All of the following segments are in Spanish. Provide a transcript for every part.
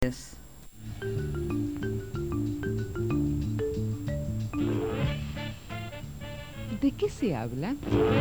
Yes. ¿De qué se habla?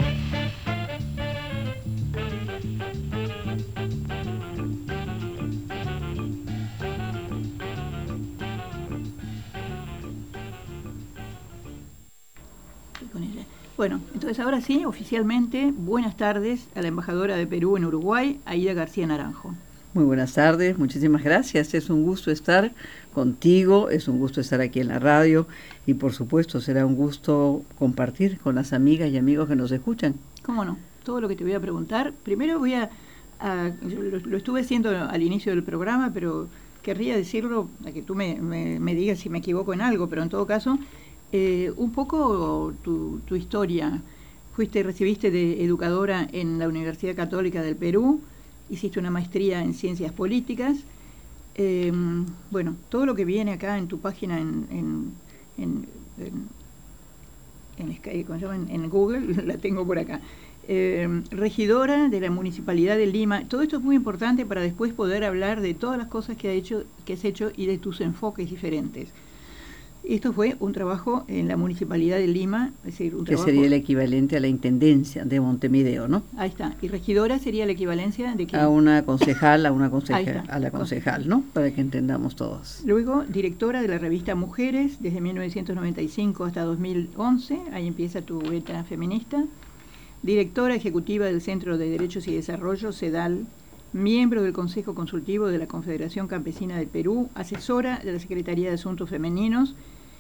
Con ella. Bueno, entonces ahora sí, oficialmente, buenas tardes a la embajadora de Perú en Uruguay, Aida García Naranjo. Muy buenas tardes, muchísimas gracias. Es un gusto estar contigo, es un gusto estar aquí en la radio y por supuesto será un gusto compartir con las amigas y amigos que nos escuchan. ¿Cómo no? Todo lo que te voy a preguntar. Primero lo estuve haciendo al inicio del programa, pero querría decirlo, a que tú me digas si me equivoco en algo, pero en todo caso, un poco tu historia. Recibiste de educadora en la Universidad Católica del Perú, hiciste una maestría en Ciencias Políticas. Bueno, todo lo que viene acá en tu página en ¿cómo se llama? En Google, la tengo por acá. Regidora de la Municipalidad de Lima. Todo esto es muy importante para después poder hablar de todas las cosas que has hecho y de tus enfoques diferentes. Esto fue un trabajo en la Municipalidad de Lima, es decir, un trabajo... Que sería el equivalente a la Intendencia de Montevideo, ¿no? Ahí está. ¿Y regidora sería la equivalencia de qué? A una concejal, a la concejal, ¿no? Para que entendamos todos. Luego, directora de la revista Mujeres, desde 1995 hasta 2011, ahí empieza tu beta feminista. Directora ejecutiva del Centro de Derechos y Desarrollo, CEDAL, miembro del Consejo Consultivo de la Confederación Campesina del Perú, asesora de la Secretaría de Asuntos Femeninos,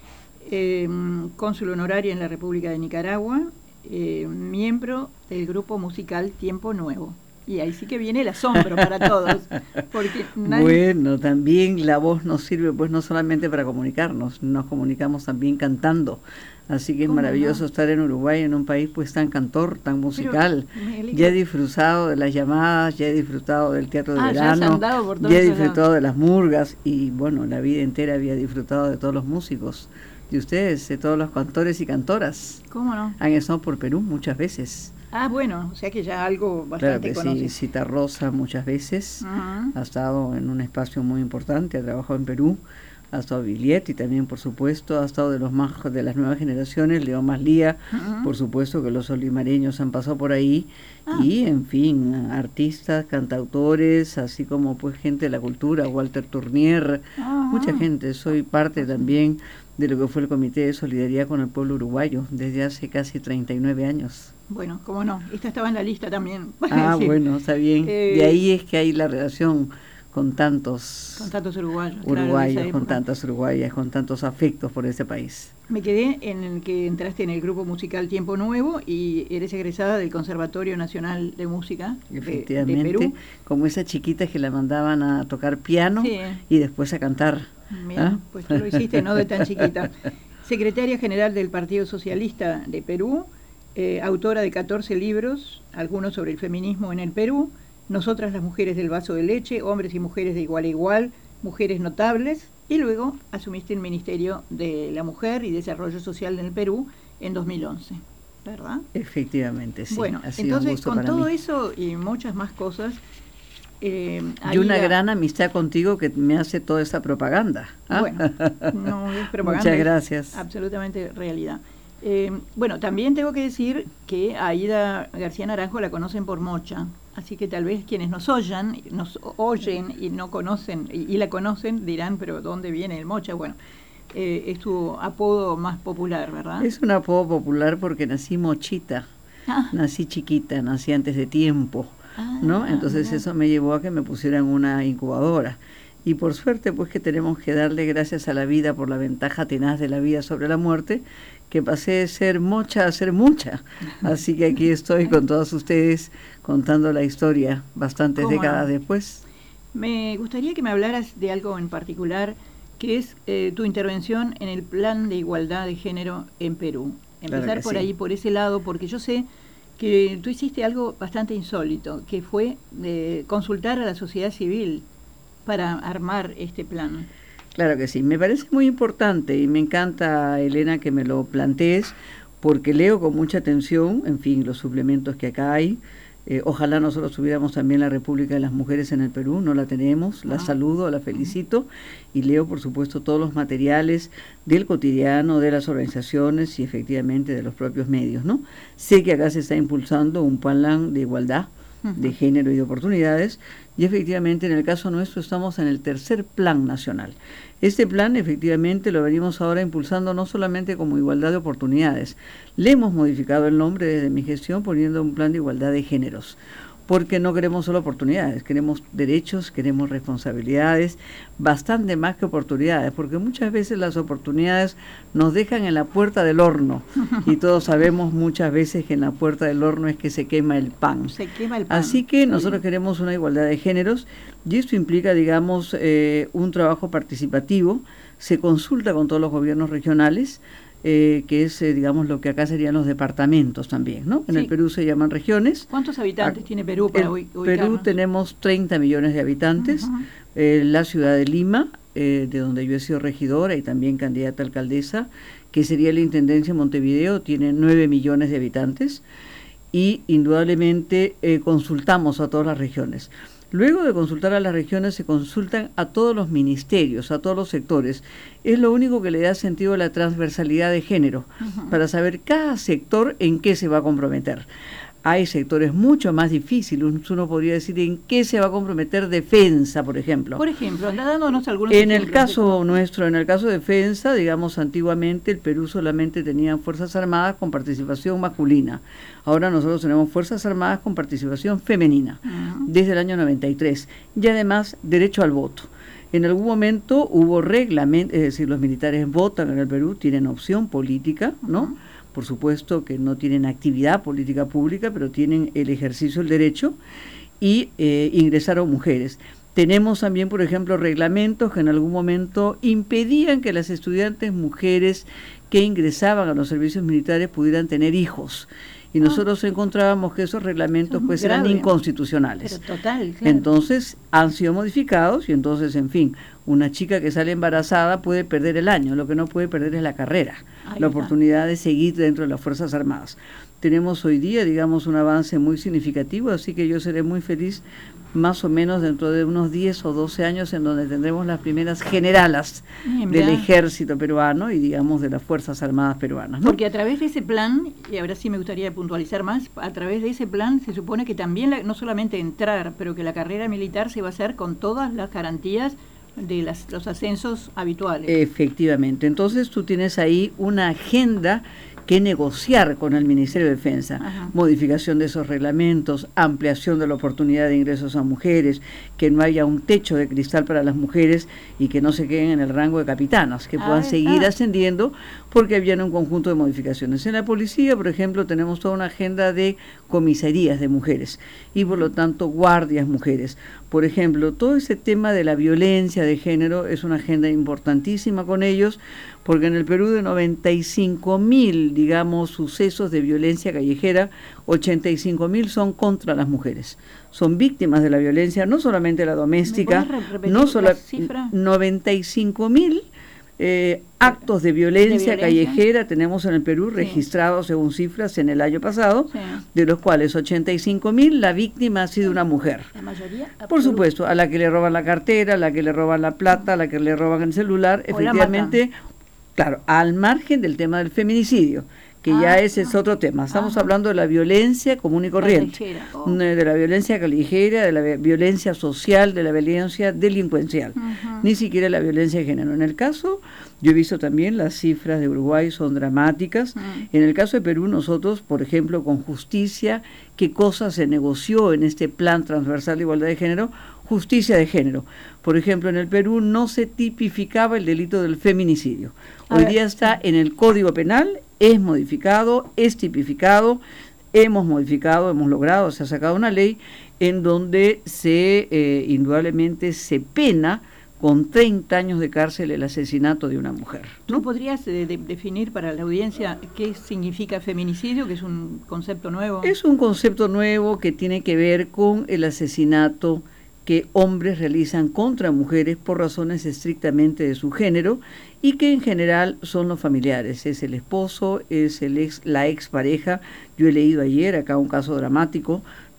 cónsul honoraria en la República de Nicaragua, miembro del grupo musical Tiempo Nuevo. Y ahí sí que viene el asombro para todos. Porque Bueno, también la voz nos sirve pues no solamente para comunicarnos, nos comunicamos también cantando. Así que es maravilloso estar en Uruguay, en un país pues tan cantor, tan musical. Ya he disfrutado de las llamadas, ya he disfrutado del teatro de verano, ya he disfrutado de las murgas y bueno, la vida entera había disfrutado de todos los músicos, de ustedes, de todos los cantores y cantoras. ¿Cómo no? Han estado por Perú muchas veces. Ah, bueno, o sea que ya algo bastante claro que sí, Cita Rosa muchas veces, ha estado en un espacio muy importante, ha trabajado en Perú. Ha estado Viglietti también, por supuesto, ha estado de las nuevas generaciones, León Maslía, por supuesto que los solimareños han pasado por ahí, y en fin, artistas, cantautores, así como pues gente de la cultura, Walter Tournier, mucha gente. Soy parte también de lo que fue el Comité de Solidaridad con el Pueblo Uruguayo, desde hace casi 39 años. Bueno, cómo no, esta estaba en la lista también. Sí. Bueno, está bien, de ahí es que hay la relación con tantos uruguayos, claro, con tantas uruguayas, con tantos afectos por ese país. Me quedé en el que entraste en el grupo musical Tiempo Nuevo y eres egresada del Conservatorio Nacional de Música de Perú. Como esas chiquitas que la mandaban a tocar piano y después a cantar. Mira, pues tú lo hiciste, no de tan chiquita. Secretaria General del Partido Socialista de Perú, autora de 14 libros, algunos sobre el feminismo en el Perú, Nosotras las mujeres del vaso de leche, hombres y mujeres de igual a igual, mujeres notables, y luego asumiste el Ministerio de la Mujer y Desarrollo Social en el Perú en 2011, ¿verdad? Efectivamente, sí. Bueno, entonces con todo eso y muchas más cosas... y una gran amistad contigo que me hace toda esa propaganda. Bueno, no es propaganda. Muchas gracias. Absolutamente realidad. Bueno, también tengo que decir que a Aida García Naranjo la conocen por Mocha, así que tal vez quienes nos oyen y no conocen y la conocen dirán, pero ¿dónde viene el Mocha? Bueno, es tu apodo más popular, ¿verdad? Es un apodo popular porque nací mochita, nací chiquita, nací antes de tiempo, ¿no? Entonces eso me llevó a que me pusieran una incubadora. Y por suerte, pues que tenemos que darle gracias a la vida por la ventaja tenaz de la vida sobre la muerte, que pasé de ser mocha a ser mucha. Así que aquí estoy con todos ustedes contando la historia bastantes décadas después. Me gustaría que me hablaras de algo en particular, que es tu intervención en el Plan de Igualdad de Género en Perú. Empezar por ahí, por ese lado, porque yo sé que tú hiciste algo bastante insólito, que fue consultar a la sociedad civil para armar este plan. Claro que sí, me parece muy importante y me encanta, Elena, que me lo plantees, porque leo con mucha atención, en fin, los suplementos que acá hay, Ojalá nosotros tuviéramos también la República de las Mujeres en el Perú, no la tenemos, la saludo, la felicito y leo por supuesto todos los materiales del cotidiano, de las organizaciones y efectivamente de los propios medios, ¿no? Sé que acá se está impulsando un plan de igualdad de género y de oportunidades, y efectivamente en el caso nuestro estamos en el tercer plan nacional. Este plan efectivamente lo venimos ahora impulsando no solamente como igualdad de oportunidades, le hemos modificado el nombre desde mi gestión poniendo un plan de igualdad de géneros, porque no queremos solo oportunidades, queremos derechos, queremos responsabilidades, bastante más que oportunidades, porque muchas veces las oportunidades nos dejan en la puerta del horno, y todos sabemos muchas veces que en la puerta del horno es que se quema el pan. Se quema el pan. Así que nosotros queremos una igualdad de géneros, y esto implica, digamos, un trabajo participativo, se consulta con todos los gobiernos regionales, que es, digamos, lo que acá serían los departamentos también, ¿no? En el Perú se llaman regiones. ¿Cuántos habitantes tiene Perú para ubicarnos? Perú tenemos 30 millones de habitantes. La ciudad de Lima, de donde yo he sido regidora y también candidata a alcaldesa, que sería la Intendencia de Montevideo, tiene 9 millones de habitantes, y indudablemente consultamos a todas las regiones. Luego de consultar a las regiones, se consultan a todos los ministerios, a todos los sectores. Es lo único que le da sentido a la transversalidad de género, para saber cada sector en qué se va a comprometer. Hay sectores mucho más difíciles, uno podría decir en qué se va a comprometer defensa, por ejemplo. Por ejemplo, anda dándonos algunos ejemplos. En el caso nuestro, en el caso de defensa, digamos, antiguamente el Perú solamente tenía fuerzas armadas con participación masculina. Ahora nosotros tenemos fuerzas armadas con participación femenina, desde el año 93, y además derecho al voto. En algún momento hubo reglamento, es decir, los militares votan en el Perú, tienen opción política, ¿no? Por supuesto que no tienen actividad política pública, pero tienen el ejercicio del derecho, y ingresaron mujeres. Tenemos también, por ejemplo, reglamentos que en algún momento impedían que las estudiantes mujeres que ingresaban a los servicios militares pudieran tener hijos. Y nosotros encontrábamos que esos reglamentos pues eran inconstitucionales. Pero total, claro. Entonces han sido modificados y entonces, en fin, una chica que sale embarazada puede perder el año, lo que no puede perder es la carrera, la oportunidad de seguir dentro de las Fuerzas Armadas. Tenemos hoy día, digamos, un avance muy significativo, así que yo seré muy feliz más o menos dentro de unos 10 o 12 años en donde tendremos las primeras generalas del ejército peruano y, digamos, de las Fuerzas Armadas peruanas, ¿no? Porque a través de ese plan, y ahora sí me gustaría puntualizar más, a través de ese plan se supone que también, no solamente entrar, pero que la carrera militar se va a hacer con todas las garantías de los ascensos habituales. Efectivamente. Entonces tú tienes ahí una agenda que negociar con el Ministerio de Defensa, modificación de esos reglamentos, ampliación de la oportunidad de ingresos a mujeres, que no haya un techo de cristal para las mujeres y que no se queden en el rango de capitanas, que puedan seguir ascendiendo, porque viene un conjunto de modificaciones. En la policía, por ejemplo, tenemos toda una agenda de comisarías de mujeres y por lo tanto guardias mujeres. Por ejemplo, todo ese tema de la violencia de género es una agenda importantísima con ellos, porque en el Perú de 95.000, digamos, sucesos de violencia callejera, 85.000 son contra las mujeres. Son víctimas de la violencia, no solamente la doméstica, no solo 95.000 actos de violencia callejera tenemos en el Perú registrados según cifras en el año pasado, de los cuales 85.000 la víctima ha sido una mujer. La mayoría, por supuesto, a la que le roban la cartera, a la que le roban la plata, a la que le roban el celular, efectivamente, claro, al margen del tema del feminicidio, que ya ese es otro tema. Estamos hablando de la violencia común y corriente, de la violencia callejera, de la violencia social, de la violencia delincuencial, ni siquiera la violencia de género. En el caso, yo he visto también las cifras de Uruguay son dramáticas. En el caso de Perú, nosotros, por ejemplo, con justicia, ¿qué cosa se negoció en este plan transversal de igualdad de género? Justicia de género. Por ejemplo, en el Perú no se tipificaba el delito del feminicidio. Hoy día está en el Código Penal, es modificado, es tipificado, hemos modificado, hemos logrado, se ha sacado una ley en donde indudablemente se pena con 30 años de cárcel el asesinato de una mujer, ¿no? ¿Tú podrías definir para la audiencia qué significa feminicidio, que es un concepto nuevo? Es un concepto nuevo que tiene que ver con el asesinato que hombres realizan contra mujeres por razones estrictamente de su género y que en general son los familiares, es el esposo, es la expareja. Yo he leído ayer acá un caso dramático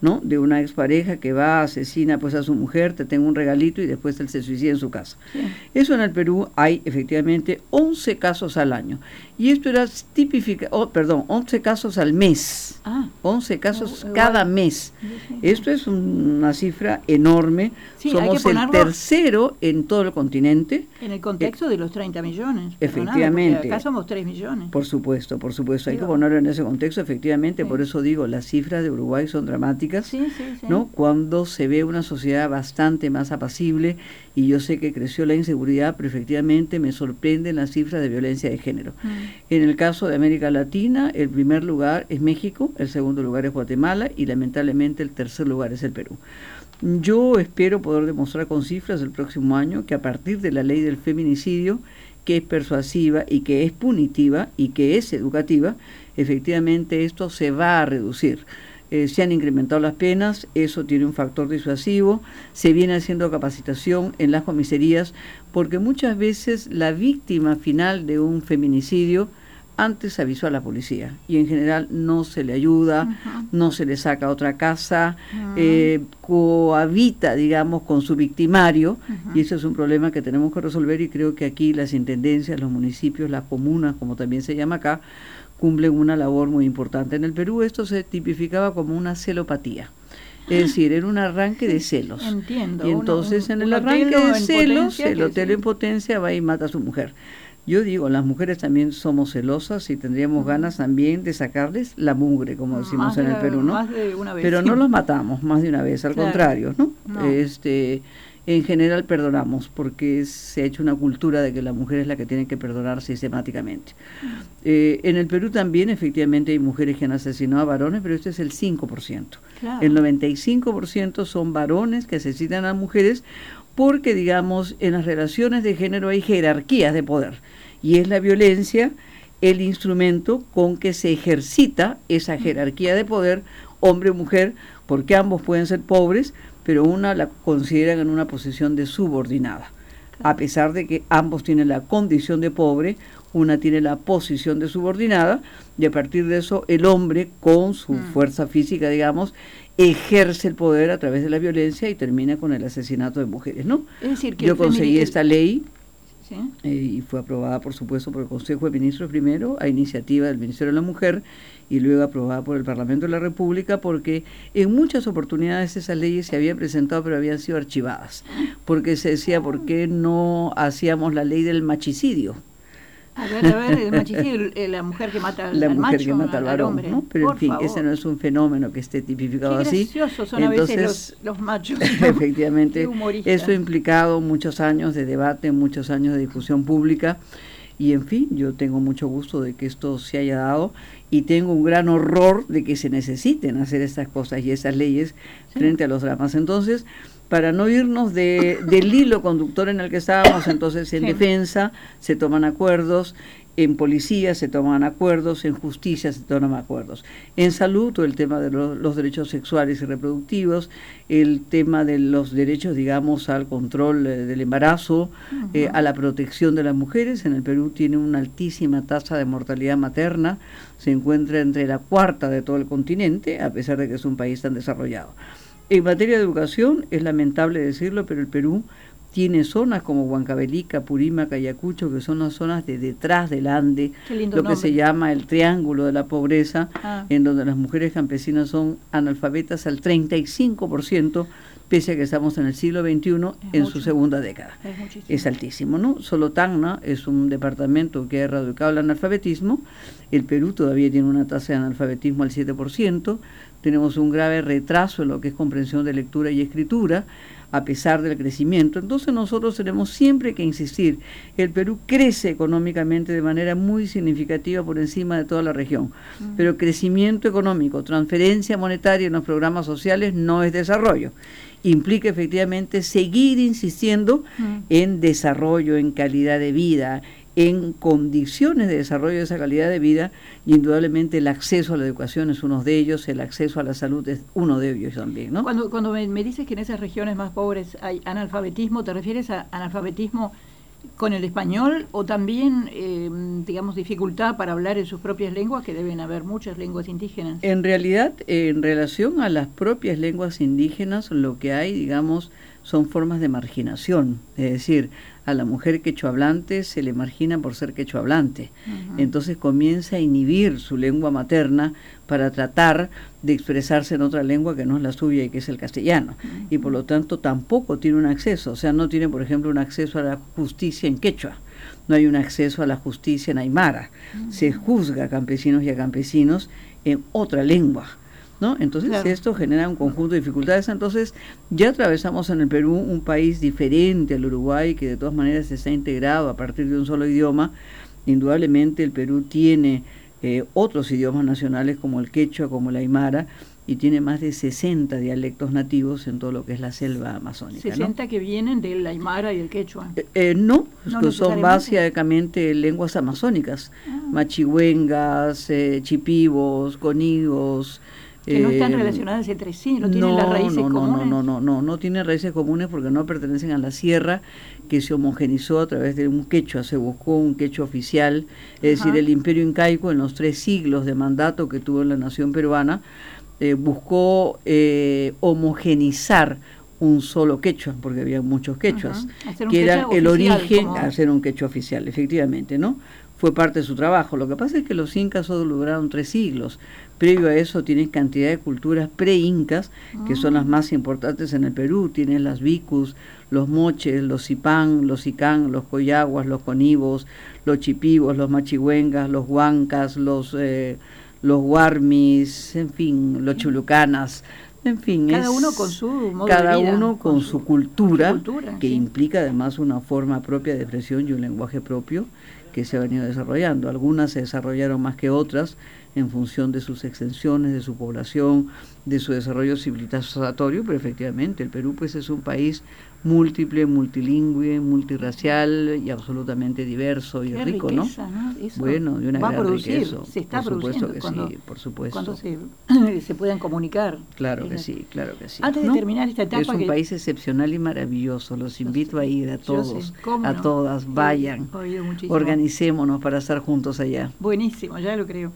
¿no? De una expareja que va, asesina pues a su mujer, te tengo un regalito y después él se suicida en su casa. Sí. Eso en el Perú hay efectivamente 11 casos al año. Y esto era tipificado, 11 casos al mes. 11 casos cada mes. Sí. Esto es una cifra enorme. Sí, somos el tercero en todo el continente. En el contexto de los 30 millones. Efectivamente. Acá somos 3 millones. Por supuesto. Hay que ponerlo en ese contexto, efectivamente. Sí. Por eso digo, las cifras de Uruguay son dramáticas, ¿no? Cuando se ve una sociedad bastante más apacible, y yo sé que creció la inseguridad, pero efectivamente me sorprenden las cifras de violencia de género. En el caso de América Latina, el primer lugar es México, el segundo lugar es Guatemala y lamentablemente el tercer lugar es el Perú. Yo espero poder demostrar con cifras el próximo año que a partir de la ley del feminicidio, que es persuasiva y que es punitiva y que es educativa, efectivamente esto se va a reducir. Se han incrementado las penas, eso tiene un factor disuasivo, se viene haciendo capacitación en las comisarías, porque muchas veces la víctima final de un feminicidio antes avisó a la policía y en general no se le ayuda, no se le saca a otra casa, cohabita, digamos, con su victimario, y eso es un problema que tenemos que resolver, y creo que aquí las intendencias, los municipios, las comunas, como también se llama acá, cumplen una labor muy importante. En el Perú esto se tipificaba como una celopatía, es decir, era un arranque de celos. Entiendo. Y entonces en el arranque de celos, el hotelo en potencia va y mata a su mujer. Yo digo, las mujeres también somos celosas y tendríamos ganas también de sacarles la mugre, como decimos en el Perú, ¿no? Más de una vez. Pero no los matamos más de una vez, al contrario, ¿no? En general perdonamos, porque se ha hecho una cultura de que la mujer es la que tiene que perdonar sistemáticamente. En el Perú también efectivamente hay mujeres que han asesinado a varones, pero este es el 5%. Claro. El 95% son varones que asesinan a mujeres porque, digamos, en las relaciones de género hay jerarquías de poder, y es la violencia el instrumento con que se ejercita esa jerarquía de poder, hombre o mujer, porque ambos pueden ser pobres, pero una la consideran en una posición de subordinada. A pesar de que ambos tienen la condición de pobre, una tiene la posición de subordinada, y a partir de eso el hombre, con su fuerza física, digamos, ejerce el poder a través de la violencia y termina con el asesinato de mujeres, ¿no? Es decir, que yo conseguí esta ley, y fue aprobada, por supuesto, por el Consejo de Ministros primero, a iniciativa del Ministerio de la Mujer, y luego aprobada por el Parlamento de la República, porque en muchas oportunidades esas leyes se habían presentado pero habían sido archivadas, porque se decía, ¿por qué no hacíamos la ley del machicidio? A ver, el machicidio, la mujer que mata al macho, la mujer que mata al varón, hombre, ¿no? Pero por en fin, favor. Ese no es un fenómeno que esté tipificado Qué así. Graciosos son entonces, a veces los machos, ¿no? Efectivamente, eso ha implicado muchos años de debate, muchos años de discusión pública, y en fin, yo tengo mucho gusto de que esto se haya dado, y tengo un gran horror de que se necesiten hacer estas cosas y esas leyes frente a los dramas. Entonces, para no irnos del hilo conductor en el que estábamos, entonces en defensa se toman acuerdos, en policía se toman acuerdos, en justicia se toman acuerdos. En salud, todo el tema de los derechos sexuales y reproductivos, el tema de los derechos, digamos, al control del embarazo, a la protección de las mujeres. En el Perú tiene una altísima tasa de mortalidad materna, se encuentra entre la cuarta de todo el continente, a pesar de que es un país tan desarrollado. En materia de educación, es lamentable decirlo, pero el Perú tiene zonas como Huancavelica, Purímac, Ayacucho, que son las zonas de detrás del Ande, lo que se llama el triángulo de la pobreza, en donde las mujeres campesinas son analfabetas al 35%, pese a que estamos en el siglo XXI, en su segunda década. Es altísimo, ¿no? Solo Tacna es un departamento que ha erradicado el analfabetismo. El Perú todavía tiene una tasa de analfabetismo al 7%. Tenemos un grave retraso en lo que es comprensión de lectura y escritura, a pesar del crecimiento. Entonces nosotros tenemos siempre que insistir. El Perú crece económicamente de manera muy significativa por encima de toda la región, pero crecimiento económico, transferencia monetaria en los programas sociales no es desarrollo. Implica efectivamente seguir insistiendo en desarrollo, en calidad de vida, en condiciones de desarrollo de esa calidad de vida, y indudablemente el acceso a la educación es uno de ellos, el acceso a la salud es uno de ellos también, ¿no? Cuando me dices que en esas regiones más pobres hay analfabetismo, ¿te refieres a analfabetismo con el español o también, digamos, dificultad para hablar en sus propias lenguas, que deben haber muchas lenguas indígenas? En realidad, en relación a las propias lenguas indígenas, lo que hay, digamos, son formas de marginación, es decir, a la mujer quechohablante se le margina por ser quechohablante. Entonces comienza a inhibir su lengua materna para tratar de expresarse en otra lengua que no es la suya y que es el castellano. Y por lo tanto tampoco tiene un acceso, o sea, no tiene, por ejemplo, un acceso a la justicia en quechua, no hay un acceso a la justicia en aymara, se juzga a campesinos y a campesinos en otra lengua, ¿no? Entonces claro, esto genera un conjunto de dificultades. Entonces ya atravesamos en el Perú un país diferente al Uruguay, que de todas maneras está integrado a partir de un solo idioma. Indudablemente el Perú tiene otros idiomas nacionales como el quechua, como el aymara, y tiene más de 60 dialectos nativos en todo lo que es la selva amazónica. 60, ¿no?, que vienen del aymara y el quechua. No, que son básicamente lenguas amazónicas, machihuengas, chipivos, conigos. Que no están relacionadas entre sí, no tienen las raíces comunes. No tienen raíces comunes porque no pertenecen a la sierra, que se homogenizó a través de un quechua, se buscó un quechua oficial, es decir, el imperio incaico en los 3 siglos de mandato que tuvo la nación peruana, buscó homogenizar un solo quechua, porque había muchos quechuas, que era el origen, hacer un quechua oficial, efectivamente, ¿no? Fue parte de su trabajo. Lo que pasa es que los incas solo duraron 3 siglos. Previo a eso tienes cantidad de culturas pre-incas, que son las más importantes en el Perú. Tienes las vicus, los moches, los zipán, los sicán, los coyaguas, los conibos, los chipivos, los machihuengas, los huancas, los guarmis, en fin, los chulucanas. En fin, cada uno con su modo cada de vida, uno con su cultura, que sí, implica además una forma propia de expresión y un lenguaje propio que se ha venido desarrollando. Algunas se desarrollaron más que otras en función de sus extensiones, de su población, de su desarrollo civilizatorio, pero efectivamente el Perú pues es un país múltiple, multilingüe, multirracial y absolutamente diverso y rico, riqueza, ¿no? Eso bueno, de una va gran a producir, riqueza. se está por supuesto produciendo que cuando, sí, por supuesto. Cuando se puedan comunicar. Claro que sí, claro que sí. Antes de terminar esta etapa... Es un país excepcional y maravilloso, los invito a ir a todos, a no, todas, vayan, organicémonos para estar juntos allá. Buenísimo, ya lo creo.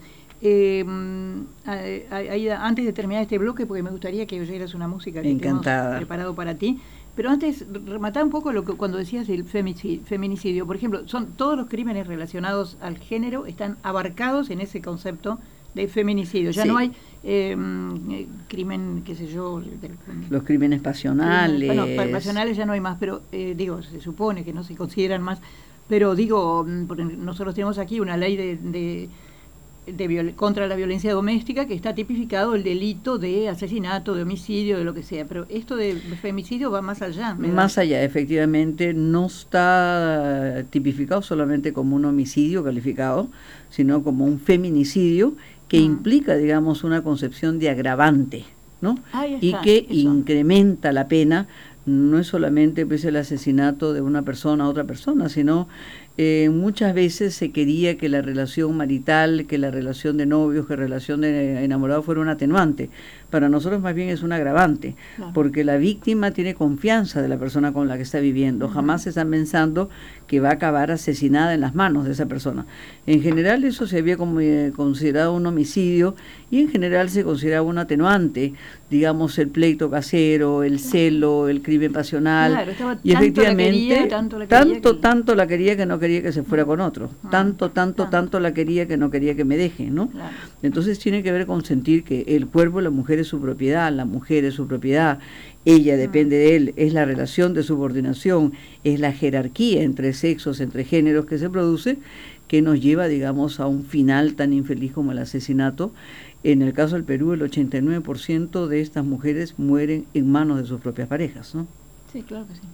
Antes de terminar este bloque, porque me gustaría que oyeras una música que tenemos preparado para ti, pero antes rematar un poco lo que cuando decías del feminicidio. Por ejemplo, son todos los crímenes relacionados al género están abarcados en ese concepto de feminicidio. Ya no hay crimen, qué sé yo... los crímenes pasionales. Bueno, pasionales ya no hay más, pero digo, se supone que no se consideran más, pero digo, nosotros tenemos aquí una ley contra la violencia doméstica que está tipificado el delito de asesinato, de homicidio, de lo que sea, pero esto de femicidio va más allá. Más allá, efectivamente, no está tipificado solamente como un homicidio calificado, sino como un feminicidio que implica, digamos, una concepción de agravante, ¿no? Y que incrementa la pena. No es solamente pues, el asesinato de una persona a otra persona, sino muchas veces se quería que la relación marital, que la relación de novios, que la relación de enamorados fuera un atenuante. Para nosotros más bien es un agravante, porque la víctima tiene confianza de la persona con la que está viviendo. Jamás se están pensando que va a acabar asesinada en las manos de esa persona. En general eso se había considerado un homicidio y en general se consideraba un atenuante, digamos el pleito casero, el celo, el crimen pasional. Y efectivamente tanto la quería que no quería que se fuera con otro, tanto la quería que no quería que me deje, ¿no? Entonces tiene que ver con sentir que el cuerpo de la mujer es su propiedad, la mujer es su propiedad, ella depende de él, es la relación de subordinación, es la jerarquía entre sexos, entre géneros que se produce, que nos lleva, digamos, a un final tan infeliz como el asesinato. En el caso del Perú, el 89% de estas mujeres mueren en manos de sus propias parejas, ¿no? Sí, claro que sí.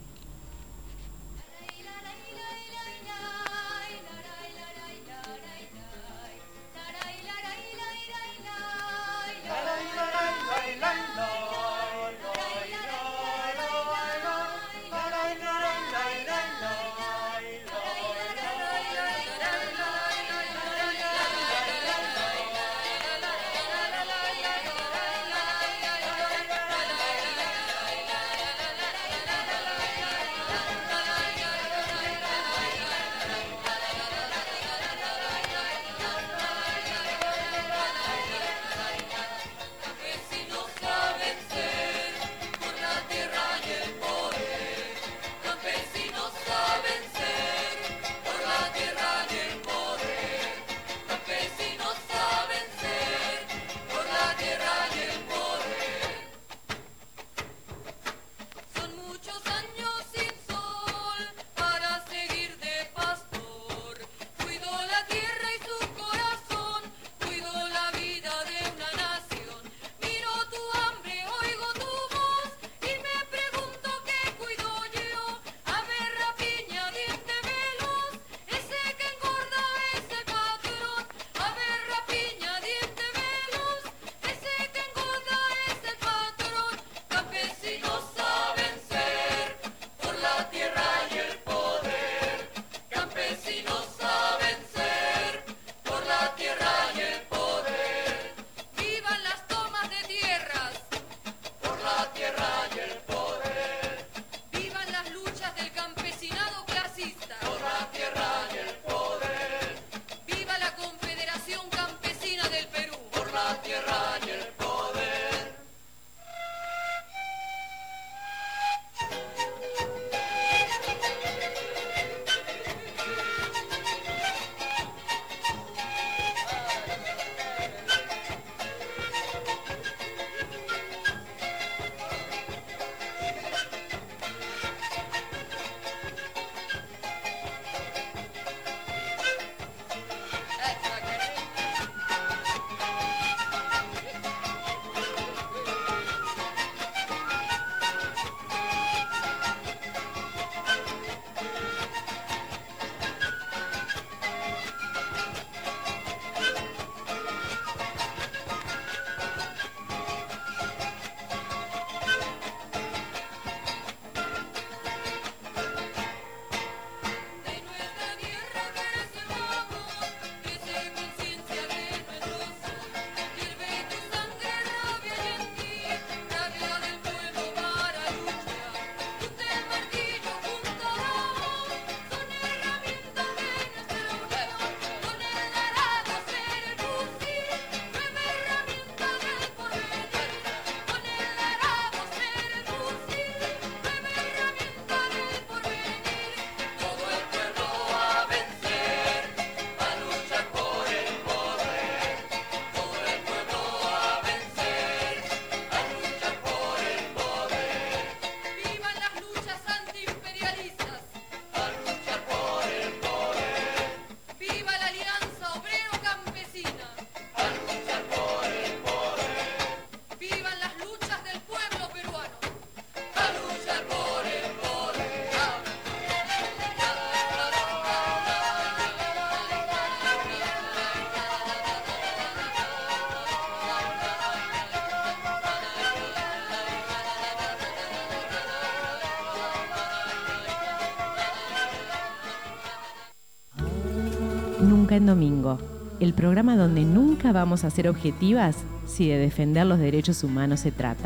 Nunca en Domingo, el programa donde nunca vamos a ser objetivas si de defender los derechos humanos se trata.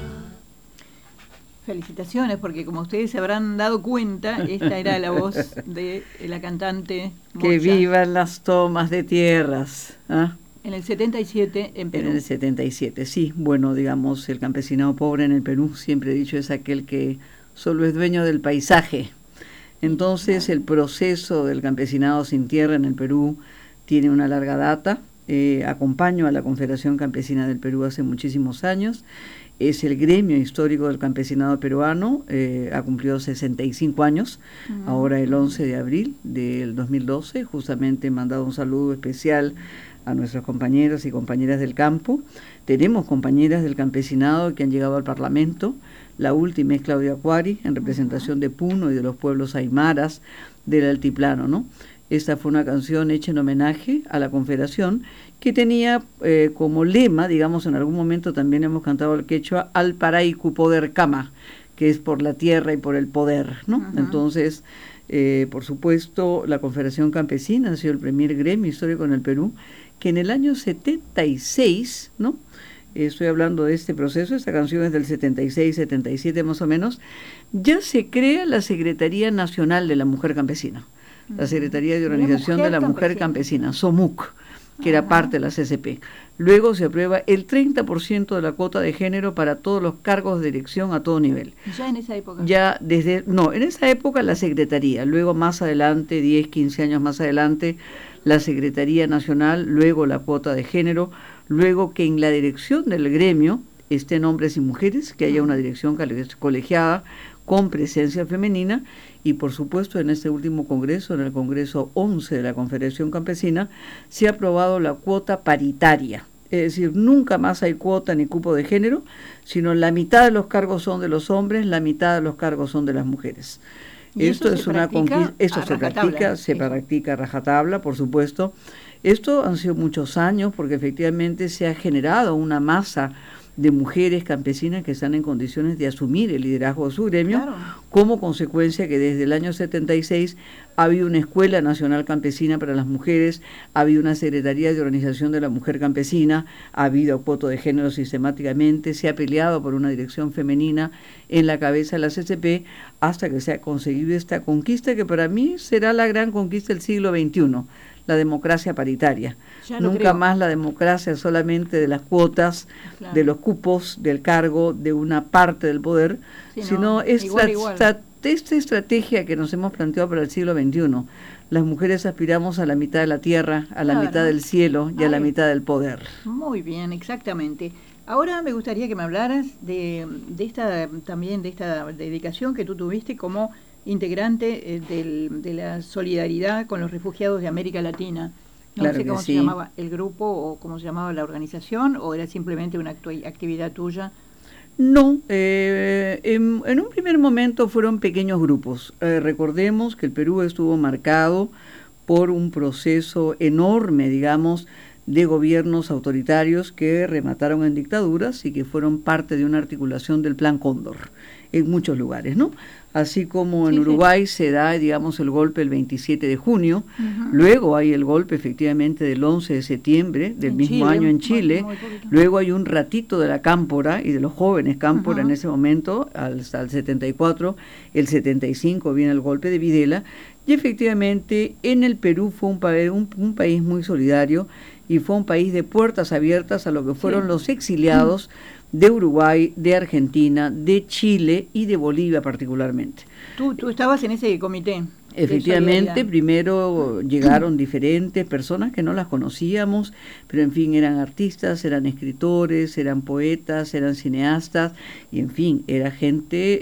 Felicitaciones, porque como ustedes se habrán dado cuenta, esta era la voz de la cantante Mocha. Que vivan las tomas de tierras. ¿Ah? En el 77 en Perú. En el 77, sí. Bueno, digamos, el campesinado pobre en el Perú, siempre he dicho, es aquel que solo es dueño del paisaje. Entonces, el proceso del campesinado sin tierra en el Perú tiene una larga data. Acompaño a la Confederación Campesina del Perú hace muchísimos años. Es el gremio histórico del campesinado peruano, ha cumplido 65 años, ahora el 11 de abril del 2012, justamente he mandado un saludo especial a nuestros compañeros y compañeras del campo. Tenemos compañeras del campesinado que han llegado al Parlamento, la última es Claudia Cuari, en representación de Puno y de los pueblos aymaras del altiplano, ¿no? Esta fue una canción hecha en homenaje a la Confederación, que tenía como lema, digamos, en algún momento también hemos cantado el quechua, al paraiku poder kama, que es por la tierra y por el poder, ¿no? Entonces, por supuesto, la Confederación Campesina ha sido el primer gremio histórico en el Perú, que en el año 76, ¿no? Estoy hablando de este proceso, esta canción es del 76, 77 más o menos, ya se crea la Secretaría Nacional de la Mujer Campesina, la Secretaría de Organización de la Mujer Campesina, SOMUC, que era parte de la CCP. Luego se aprueba el 30% de la cuota de género para todos los cargos de dirección a todo nivel. ¿Ya en esa época? Ya en esa época la Secretaría, luego más adelante, 10, 15 años más adelante, la Secretaría Nacional, luego la cuota de género, luego que en la dirección del gremio estén hombres y mujeres, que haya una dirección colegiada con presencia femenina, y por supuesto en este último congreso, en el Congreso 11 de la Confederación Campesina, se ha aprobado la cuota paritaria. Es decir, nunca más hay cuota ni cupo de género, sino la mitad de los cargos son de los hombres, la mitad de los cargos son de las mujeres. Esto es una conquista, eso se practica a rajatabla, por supuesto. Esto han sido muchos años porque efectivamente se ha generado una masa de mujeres campesinas que están en condiciones de asumir el liderazgo de su gremio, claro, como consecuencia que desde el año 76 ha habido una Escuela Nacional Campesina para las mujeres, ha habido una Secretaría de Organización de la Mujer Campesina, ha habido cuota de género sistemáticamente, se ha peleado por una dirección femenina en la cabeza de la CCP, hasta que se ha conseguido esta conquista que para mí será la gran conquista del siglo XXI, la democracia paritaria. Nunca más la democracia solamente de las cuotas, claro, de los cupos, del cargo, de una parte del poder, sino esta estrategia que nos hemos planteado para el siglo XXI. Las mujeres aspiramos a la mitad de la tierra, a la mitad del cielo y a la mitad del poder. Muy bien, exactamente. Ahora me gustaría que me hablaras de esta dedicación que tú tuviste como integrante de la solidaridad con los refugiados de América Latina. No sé cómo se llamaba el grupo o cómo se llamaba la organización, o era simplemente una actividad tuya. No, en un primer momento fueron pequeños grupos. Recordemos que el Perú estuvo marcado por un proceso enorme, digamos, de gobiernos autoritarios que remataron en dictaduras y que fueron parte de una articulación del Plan Cóndor en muchos lugares, ¿no? Así como en Uruguay se da, digamos, el golpe el 27 de junio, luego hay el golpe efectivamente del 11 de septiembre del mismo año en Chile, luego hay un ratito de la cámpora y de los jóvenes cámpora en ese momento, hasta el 74, el 75 viene el golpe de Videla, y efectivamente en el Perú fue un país muy solidario y fue un país de puertas abiertas a lo que fueron los exiliados de Uruguay, de Argentina, de Chile y de Bolivia particularmente. Tú estabas en ese comité. Efectivamente, primero llegaron diferentes personas que no las conocíamos, pero en fin, eran artistas, eran escritores, eran poetas, eran cineastas, y en fin, era gente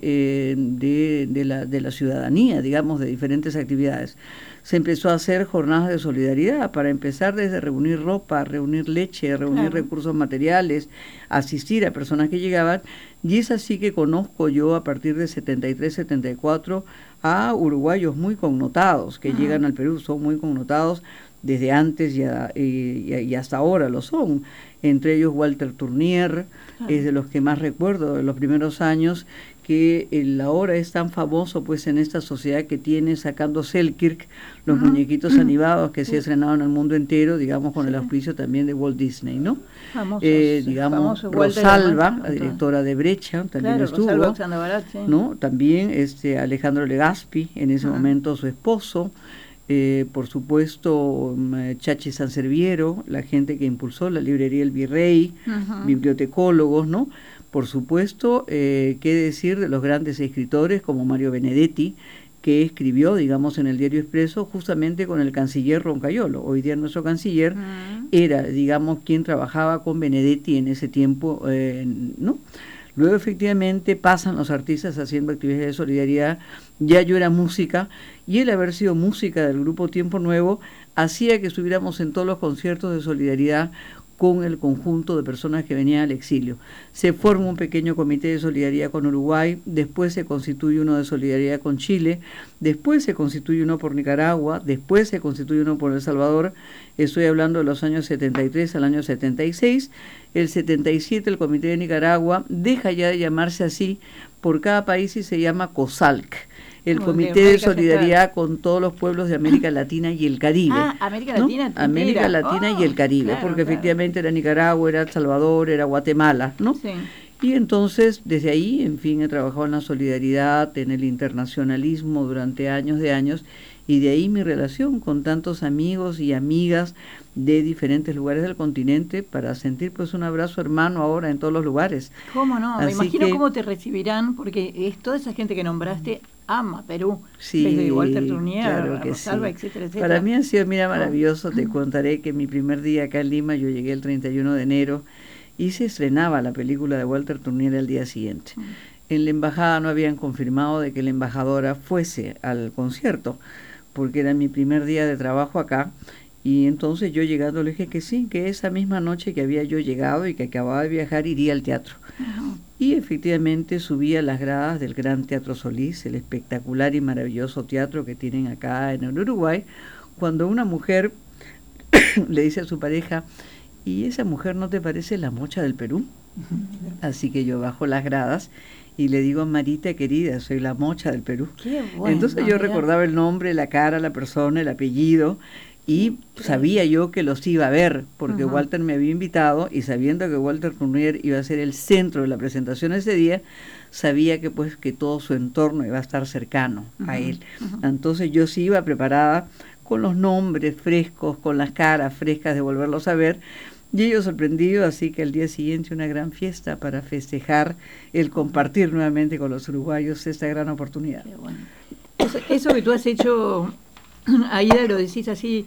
de la ciudadanía, digamos, de diferentes actividades. Se empezó a hacer jornadas de solidaridad, para empezar desde reunir ropa, reunir leche, reunir recursos materiales, asistir a personas que llegaban, y es así que conozco yo a partir de 73, 74 a uruguayos muy connotados que llegan al Perú, son muy connotados desde antes y hasta ahora lo son, entre ellos Walter Tournier, es de los que más recuerdo de los primeros años, que ahora es tan famoso pues en esta sociedad que tiene sacando Selkirk, los muñequitos animados que se ha estrenado en el mundo entero, digamos con el auspicio también de Walt Disney, ¿no? Digamos Rosalba, la directora de Brecha, también estuvo, Barat, sí. ¿no? También Alejandro Legazpi, en ese momento su esposo, por supuesto Chachi Sanserviero, la gente que impulsó la librería El Virrey, bibliotecólogos, ¿no? Por supuesto, qué decir de los grandes escritores como Mario Benedetti, que escribió, digamos, en el Diario Expreso, justamente con el canciller Roncaiolo. Hoy día nuestro canciller era, digamos, quien trabajaba con Benedetti en ese tiempo, ¿no? Luego, efectivamente, pasan los artistas haciendo actividades de solidaridad. Ya yo era música, y el haber sido música del grupo Tiempo Nuevo hacía que estuviéramos en todos los conciertos de solidaridad con el conjunto de personas que venían al exilio. Se forma un pequeño comité de solidaridad con Uruguay, después se constituye uno de solidaridad con Chile, después se constituye uno por Nicaragua, después se constituye uno por El Salvador. Estoy hablando de los años 73 al año 76. El 77 el comité de Nicaragua deja ya de llamarse así por cada país y se llama COSALC, el Comité de Solidaridad con todos los pueblos de América Latina y el Caribe. América Latina. ¿No? América Latina y el Caribe, claro, porque efectivamente era Nicaragua, era El Salvador, era Guatemala, ¿no? Sí. Y entonces, desde ahí, en fin, he trabajado en la solidaridad, en el internacionalismo durante años de años, y de ahí mi relación con tantos amigos y amigas de diferentes lugares del continente para sentir pues un abrazo hermano ahora en todos los lugares. ¿Cómo no? Me imagino cómo te recibirán, porque es toda esa gente que nombraste ama Perú, sí, desde Walter Turnier, claro que Rosalba, sí. etcétera, etcétera. Para mí ha sido, mira, maravilloso. Te contaré que mi primer día acá en Lima, yo llegué el 31 de enero y se estrenaba la película de Walter Turnier al día siguiente. En la embajada no habían confirmado de que la embajadora fuese al concierto, porque era mi primer día de trabajo acá, y entonces yo llegando le dije que sí, que esa misma noche que había yo llegado y que acababa de viajar iría al teatro. Y efectivamente subí a las gradas del Gran Teatro Solís, el espectacular y maravilloso teatro que tienen acá en el Uruguay, cuando una mujer le dice a su pareja: ¿y esa mujer no te parece la mocha del Perú? Así que yo bajo las gradas y le digo: Marita querida, soy la mocha del Perú. Qué bueno, entonces yo recordaba el nombre, la cara, la persona, el apellido, y sabía yo que los iba a ver, porque Walter me había invitado, y sabiendo que Walter Turnier iba a ser el centro de la presentación ese día, sabía que pues que todo su entorno iba a estar cercano a él. Entonces yo sí iba preparada con los nombres frescos, con las caras frescas de volverlos a ver, y ellos sorprendidos, así que al día siguiente una gran fiesta para festejar el compartir nuevamente con los uruguayos esta gran oportunidad. Qué bueno. Eso que tú has hecho, Aida, lo decís así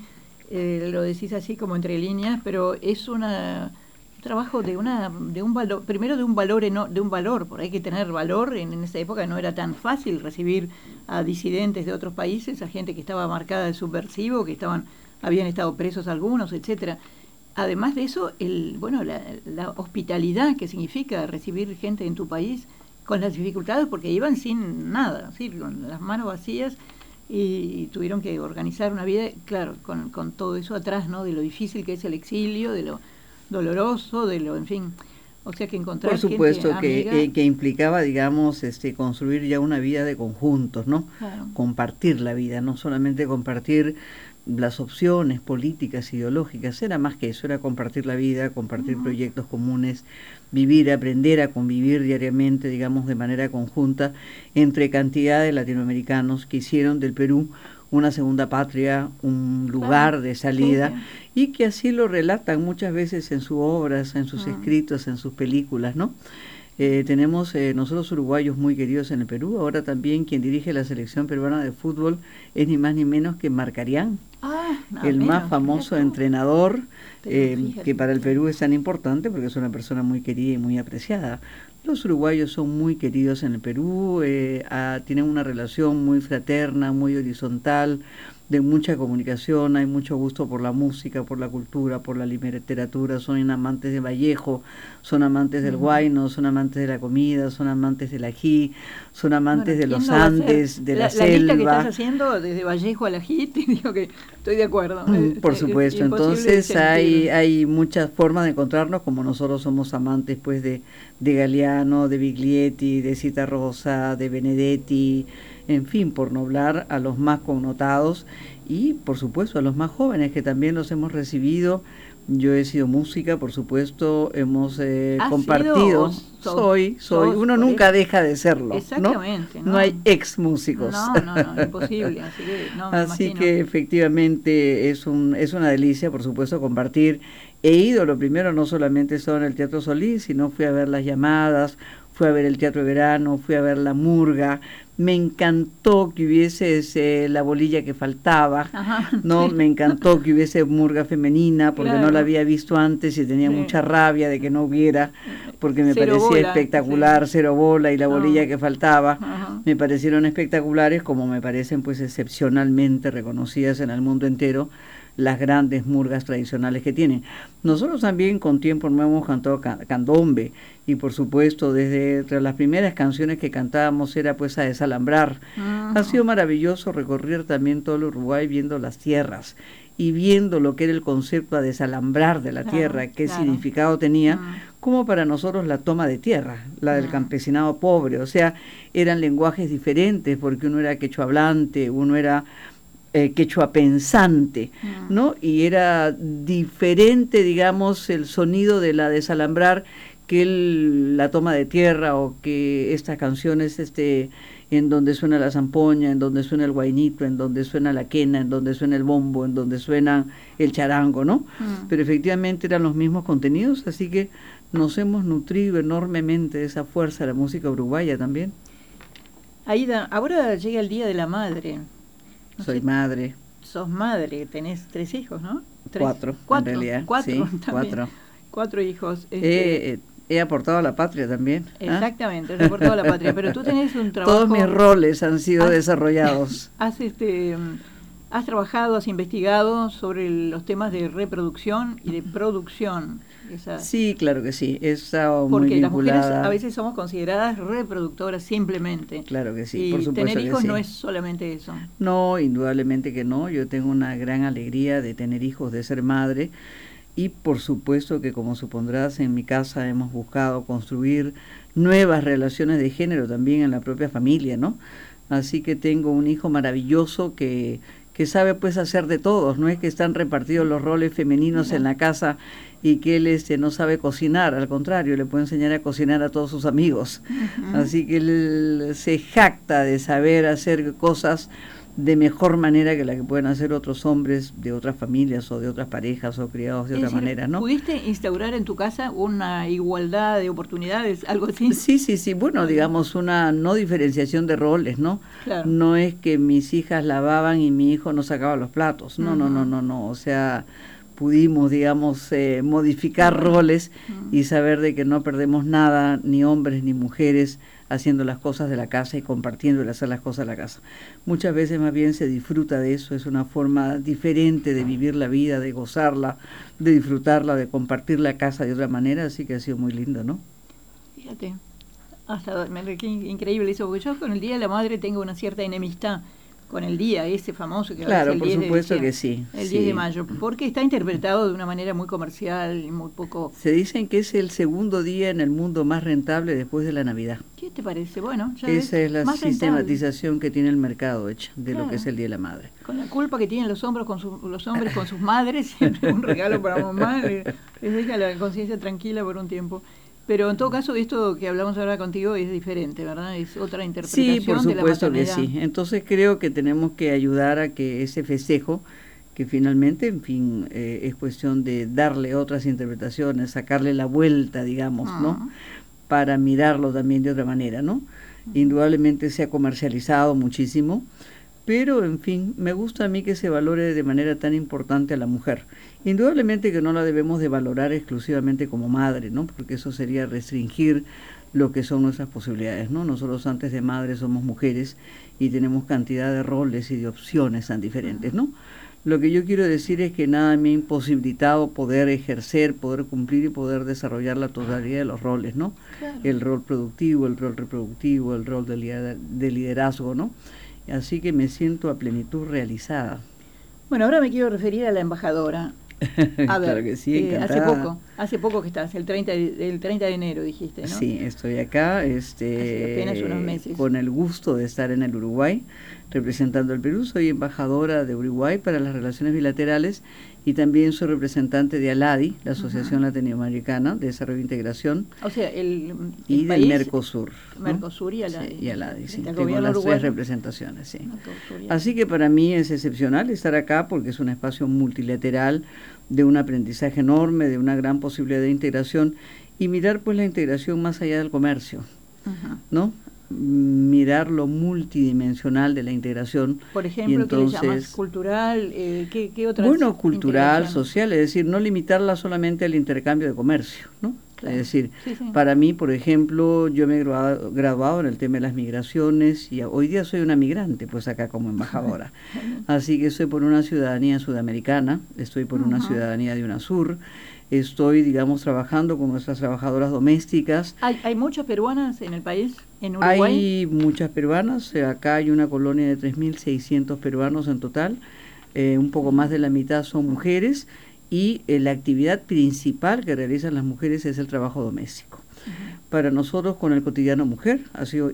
como entre líneas, pero es un trabajo de un valor, primero de un valor, porque hay que tener valor. En esa época no era tan fácil recibir a disidentes de otros países, a gente que estaba marcada de subversivo, que habían estado presos algunos, etcétera. Además de eso, la hospitalidad que significa recibir gente en tu país con las dificultades, porque iban sin nada, ¿sí? Con las manos vacías, y tuvieron que organizar una vida, claro, con todo eso atrás, ¿no? De lo difícil que es el exilio, de lo doloroso, en fin. O sea que encontrar por supuesto gente que implicaba, digamos, construir ya una vida de conjuntos, ¿no? Claro. Compartir la vida, no solamente compartir las opciones políticas, ideológicas, era más que eso, era compartir la vida, compartir proyectos comunes, vivir, aprender a convivir diariamente, digamos, de manera conjunta, entre cantidad de latinoamericanos que hicieron del Perú una segunda patria, un lugar de salida, y que así lo relatan muchas veces en sus obras, en sus escritos, en sus películas, ¿no? Tenemos nosotros uruguayos muy queridos en el Perú. Ahora también quien dirige la selección peruana de fútbol es ni más ni menos que Marcarián, el más famoso entrenador, que para el Perú es tan importante porque es una persona muy querida y muy apreciada. Los uruguayos son muy queridos en el Perú, tienen una relación muy fraterna, muy horizontal, de mucha comunicación, hay mucho gusto por la música, por la cultura, por la literatura, son amantes de Vallejo, son amantes del huayno, son amantes de la comida, son amantes del ají, son amantes de los Andes, de la selva. La lista que estás haciendo desde Vallejo al ají, te digo que estoy de acuerdo. Por supuesto, entonces hay muchas formas de encontrarnos, como nosotros somos amantes pues de Galeano, de Biglietti, de Citarrosa, de Benedetti, en fin, por no hablar a los más connotados y por supuesto a los más jóvenes que también los hemos recibido. Yo he sido música, por supuesto, hemos compartido. Soy. Uno nunca deja de serlo. Exactamente. No hay ex músicos. No, imposible. Así que efectivamente es una delicia, por supuesto, compartir. He ido, lo primero, no solamente estaba en el Teatro Solís, sino fui a ver Las Llamadas, fui a ver el Teatro de Verano, fui a ver La Murga. Me encantó que hubiese la bolilla que faltaba, ¿no? Sí. Me encantó que hubiese murga femenina, porque no la había visto antes y tenía mucha rabia de que no hubiera, porque me parecía espectacular, Cero Bola y la bolilla que faltaba. Me parecieron espectaculares, como me parecen pues excepcionalmente reconocidas en el mundo entero las grandes murgas tradicionales que tienen. Nosotros también con tiempo no hemos cantado candombe y por supuesto entre las primeras canciones que cantábamos era pues a desalambrar. Ha sido maravilloso recorrer también todo el Uruguay viendo las tierras y viendo lo que era el concepto a desalambrar de la tierra, qué significado tenía, como para nosotros la toma de tierra, la del campesinado pobre, o sea, eran lenguajes diferentes porque uno era quechua hablante, uno era quechua pensante, ¿no? Y era diferente, digamos, el sonido de la desalambrar que la toma de tierra o que estas canciones en donde suena la zampoña, en donde suena el guainito, en donde suena la quena, en donde suena el bombo, en donde suena el charango, ¿no? Pero efectivamente eran los mismos contenidos, así que nos hemos nutrido enormemente de esa fuerza de la música uruguaya también. Aida, ahora llega el Día de la Madre. Soy madre. Sos madre, tenés 3 hijos, ¿no? Cuatro, en realidad. 4, sí, también. 4 hijos. He aportado a la patria también. Exactamente, has aportado a la patria, pero tú tenés un trabajo... Todos mis roles han sido desarrollados. Has trabajado, has investigado sobre los temas de reproducción y de producción. Sí, claro que sí, muy porque las mujeres vinculada. A veces somos consideradas reproductoras simplemente. Claro que sí, y por supuesto tener hijos que sí. No es solamente eso. No, indudablemente que no. Yo tengo una gran alegría de tener hijos, de ser madre. Y por supuesto que, como supondrás, en mi casa hemos buscado construir nuevas relaciones de género también en la propia familia, ¿no? Así que tengo un hijo maravilloso que sabe pues hacer de todos, no es que están repartidos los roles femeninos en la casa y que él no sabe cocinar, al contrario, le puede enseñar a cocinar a todos sus amigos. Así que él se jacta de saber hacer cosas de mejor manera que la que pueden hacer otros hombres de otras familias o de otras parejas o criados de otra manera, ¿no? ¿Pudiste instaurar en tu casa una igualdad de oportunidades, algo así? Sí, bueno, digamos una no diferenciación de roles, ¿no? Claro. No es que mis hijas lavaban y mi hijo no sacaba los platos, no, o sea, pudimos, digamos, modificar roles y saber de que no perdemos nada, ni hombres ni mujeres, haciendo las cosas de la casa y compartiendo el hacer las cosas de la casa. Muchas veces más bien se disfruta de eso, es una forma diferente de vivir la vida, de gozarla, de disfrutarla, de compartir la casa de otra manera, así que ha sido muy lindo, ¿no? Fíjate, qué increíble eso, porque yo con el Día de la Madre tengo una cierta enemistad con el día ese famoso que claro, el por 10 supuesto de que sí. El 10 de mayo, porque está interpretado de una manera muy comercial y muy poco... Se dicen que es el segundo día en el mundo más rentable después de la Navidad. ¿Qué te parece? Bueno, ya esa es la sistematización que tiene el mercado hecha de lo que es el Día de la Madre. Con la culpa que tienen los hombres con sus madres, siempre un regalo para mamá, les deja la conciencia tranquila por un tiempo. Pero en todo caso, esto que hablamos ahora contigo es diferente, ¿verdad? Es otra interpretación de la maternidad. Sí, por supuesto que sí. Entonces creo que tenemos que ayudar a que ese festejo, que finalmente, en fin, es cuestión de darle otras interpretaciones, sacarle la vuelta, digamos, ¿no? Para mirarlo también de otra manera, ¿no? Indudablemente se ha comercializado muchísimo, pero, en fin, me gusta a mí que se valore de manera tan importante a la mujer. Indudablemente que no la debemos de valorar exclusivamente como madre, ¿no? Porque eso sería restringir lo que son nuestras posibilidades, ¿no? Nosotros antes de madres somos mujeres y tenemos cantidad de roles y de opciones tan diferentes, ¿no? Lo que yo quiero decir es que nada me ha imposibilitado poder ejercer, poder cumplir y poder desarrollar la totalidad de los roles, ¿no? Claro. El rol productivo, el rol reproductivo, el rol de liderazgo, ¿no? Así que me siento a plenitud realizada. Bueno, ahora me quiero referir a la embajadora. A ver, claro que sí, hace poco que estás, el 30 de enero dijiste, ¿no? Sí, estoy acá, hace apenas unos meses. Con el gusto de estar en el Uruguay, representando al Perú. Soy embajadora de Uruguay para las relaciones bilaterales y también soy representante de ALADI, la Asociación Latinoamericana de Desarrollo e Integración. O sea, y del país, Mercosur. Mercosur y ALADI. Sí, y ALADI, sí. Tengo las tres representaciones, sí. Así que para mí es excepcional estar acá porque es un espacio multilateral de un aprendizaje enorme, de una gran posibilidad de integración y mirar pues la integración más allá del comercio, ¿no? Mirar lo multidimensional de la integración. Por ejemplo, entonces, ¿qué le llamas? ¿Cultural? ¿Qué otras? Bueno, cultural, social, es decir, no limitarla solamente al intercambio de comercio, ¿no? Claro. Es decir, para mí, por ejemplo, yo me he graduado en el tema de las migraciones y hoy día soy una migrante, pues acá como embajadora. Así que estoy por una ciudadanía sudamericana, estoy por una ciudadanía de UNASUR, estoy, digamos, trabajando con nuestras trabajadoras domésticas. ¿Hay muchas peruanas en el país, en Uruguay? Hay muchas peruanas, acá hay una colonia de 3.600 peruanos en total, un poco más de la mitad son mujeres, y la actividad principal que realizan las mujeres es el trabajo doméstico. Para nosotros, con el Cotidiano Mujer, ha sido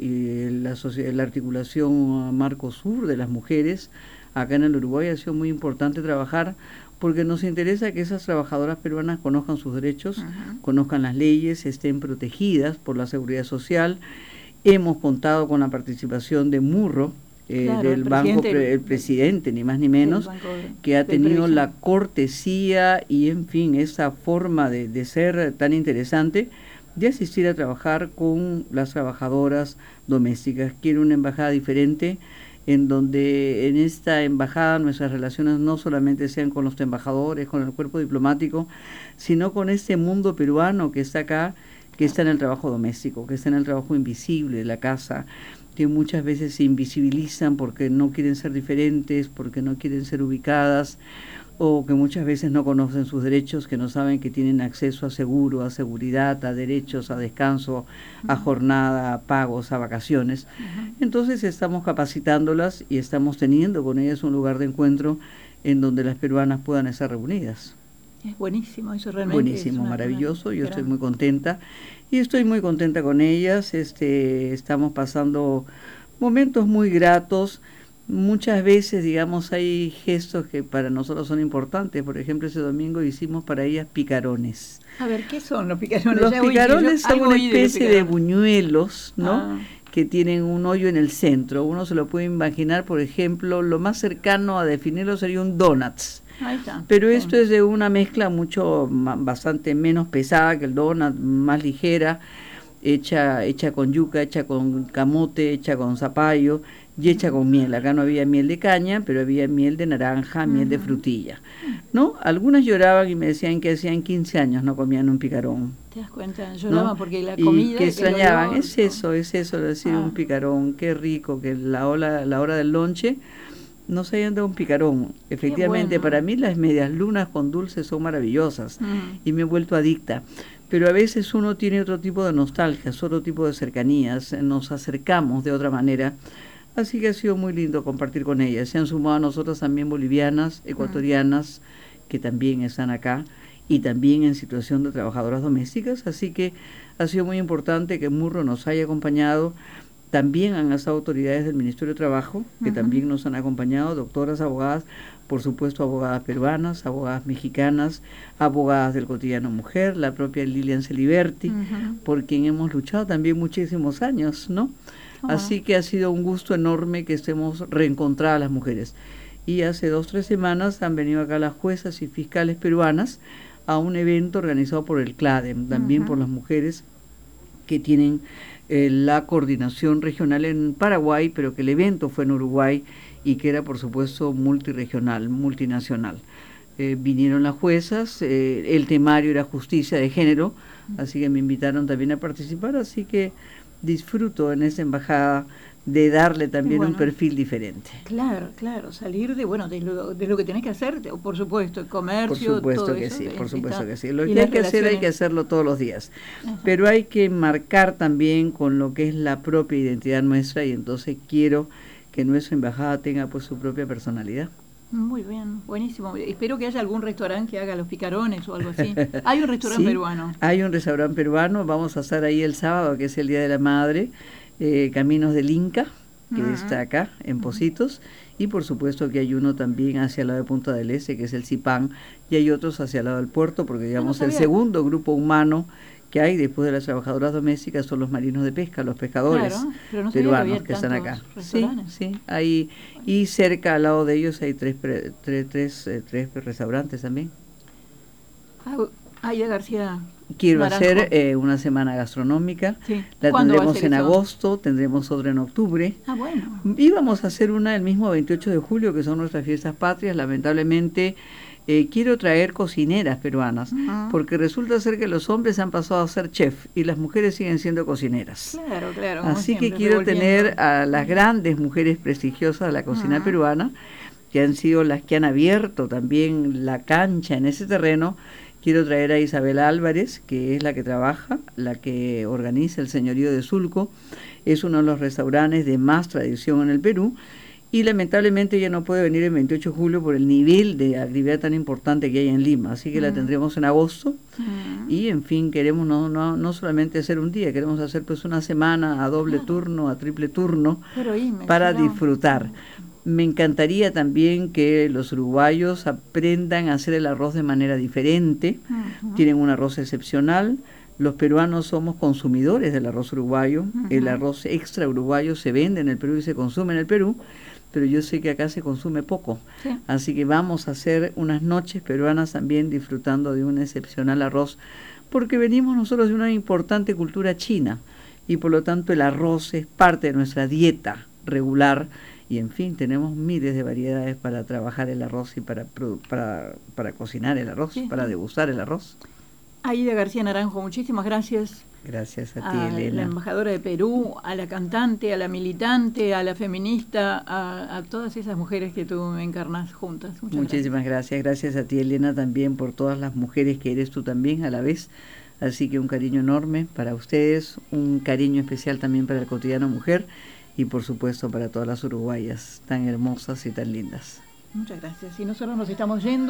la articulación Mercosur de las mujeres acá en el Uruguay, ha sido muy importante trabajar porque nos interesa que esas trabajadoras peruanas conozcan sus derechos, conozcan las leyes, estén protegidas por la seguridad social. Hemos contado con la participación de Murro, del banco, el presidente, ni más ni menos, que ha tenido la cortesía y, en fin, esa forma de ser tan interesante, de asistir a trabajar con las trabajadoras domésticas. Quiero una embajada diferente, en donde en esta embajada nuestras relaciones no solamente sean con los embajadores, con el cuerpo diplomático, sino con este mundo peruano que está acá, que está en el trabajo doméstico, que está en el trabajo invisible de la casa, que muchas veces se invisibilizan porque no quieren ser diferentes, porque no quieren ser ubicadas, o que muchas veces no conocen sus derechos, que no saben que tienen acceso a seguro, a seguridad, a derechos, a descanso, a jornada, a pagos, a vacaciones. Entonces estamos capacitándolas y estamos teniendo con ellas un lugar de encuentro en donde las peruanas puedan estar reunidas. Es buenísimo, eso realmente buenísimo, maravilloso, yo estoy muy contenta y estoy muy contenta con ellas. Estamos pasando momentos muy gratos. Muchas veces, digamos, hay gestos que para nosotros son importantes. Por ejemplo, ese domingo hicimos para ellas picarones. A ver, ¿qué son los picarones? Los picarones son una especie de buñuelos, ¿no? Que tienen un hoyo en el centro. Uno se lo puede imaginar, por ejemplo, lo más cercano a definirlo sería un donuts. Ahí está. Pero esto es de una mezcla bastante menos pesada que el donut, más ligera, hecha con yuca, hecha con camote, hecha con zapallo y hecha con miel. Acá no había miel de caña, pero había miel de naranja, miel de frutilla, ¿no? Algunas lloraban y me decían que hacían 15 años no comían un picarón. ¿Te das cuenta? Lloraban, ¿no? Porque la Y comida... que extrañaban, es eso, decir un picarón, qué rico, que la hora del lonche nos hayan dado un picarón. Efectivamente, para mí las medias lunas con dulce son maravillosas y me he vuelto adicta. Pero a veces uno tiene otro tipo de nostalgias, otro tipo de cercanías, nos acercamos de otra manera. Así que ha sido muy lindo compartir con ellas. Se han sumado a nosotros también bolivianas, ecuatorianas, que también están acá, y también en situación de trabajadoras domésticas. Así que ha sido muy importante que Murro nos haya acompañado. También han estado autoridades del Ministerio de Trabajo, que también nos han acompañado, doctoras, abogadas, por supuesto abogadas peruanas, abogadas mexicanas, abogadas del Cotidiano Mujer, la propia Lilian Celiberti, por quien hemos luchado también muchísimos años, ¿no? Así que ha sido un gusto enorme que estemos reencontradas las mujeres. Y hace 2 o 3 semanas han venido acá las juezas y fiscales peruanas a un evento organizado por el CLADEM, también por las mujeres que tienen la coordinación regional en Paraguay, pero que el evento fue en Uruguay y que era, por supuesto, multirregional, multinacional. vinieron las juezas, el temario era justicia de género, así que me invitaron también a participar, así que disfruto en esa embajada de darle también un perfil diferente. Claro, claro, salir de lo que tenés que hacer, por supuesto, el comercio, por supuesto todo que eso, sí, por supuesto que sí. Lo que hay que hacerlo todos los días. Ajá. Pero hay que marcar también con lo que es la propia identidad nuestra, y entonces quiero que nuestra embajada tenga pues su propia personalidad. Muy bien, buenísimo. Espero que haya algún restaurante que haga los picarones o algo así. Hay un restaurante peruano. Hay un restaurante peruano, vamos a estar ahí el sábado, que es el Día de la Madre, Caminos del Inca, que está acá, en Pocitos, y por supuesto que hay uno también hacia el lado de Punta del Este, que es el Zipán, y hay otros hacia el lado del puerto, porque digamos el segundo grupo humano que hay después de las trabajadoras domésticas son los marinos de pesca, los pescadores peruanos que están acá. Sí, hay, y cerca al lado de ellos hay tres restaurantes también. Aida García Quiero Naranjo. hacer una semana gastronómica, la tendremos en agosto, tendremos otra en octubre. Bueno. Íbamos a hacer una el mismo 28 de julio, que son nuestras fiestas patrias. Lamentablemente quiero traer cocineras peruanas, porque resulta ser que los hombres han pasado a ser chef y las mujeres siguen siendo cocineras. Claro, claro. Así que quiero tener a las grandes mujeres prestigiosas de la cocina peruana, que han sido las que han abierto también la cancha en ese terreno. Quiero traer a Isabel Álvarez, que es la que trabaja, la que organiza el Señorío de Sulco. Es uno de los restaurantes de más tradición en el Perú. Y lamentablemente ella no puede venir el 28 de julio por el nivel de actividad tan importante que hay en Lima. Así que la tendremos en agosto. Y en fin, queremos no solamente hacer un día, queremos hacer pues una semana a doble turno, a triple turno, para disfrutar. Me encantaría también que los uruguayos aprendan a hacer el arroz de manera diferente. Tienen un arroz excepcional. Los peruanos somos consumidores del arroz uruguayo. El arroz extra uruguayo se vende en el Perú y se consume en el Perú, pero yo sé que acá se consume poco. Así que vamos a hacer unas noches peruanas también disfrutando de un excepcional arroz, porque venimos nosotros de una importante cultura china y por lo tanto el arroz es parte de nuestra dieta regular. Y en fin, tenemos miles de variedades para trabajar el arroz y para cocinar el arroz, para degustar el arroz. Aida García Naranjo, muchísimas gracias. Gracias a ti, Elena. A la embajadora de Perú, a la cantante, a la militante, a la feminista, a todas esas mujeres que tú encarnas juntas. Muchísimas gracias. Gracias a ti, Elena, también por todas las mujeres que eres tú también a la vez. Así que un cariño enorme para ustedes, un cariño especial también para el Cotidiano Mujer. Y por supuesto para todas las uruguayas tan hermosas y tan lindas. Muchas gracias. Y nosotros nos estamos yendo.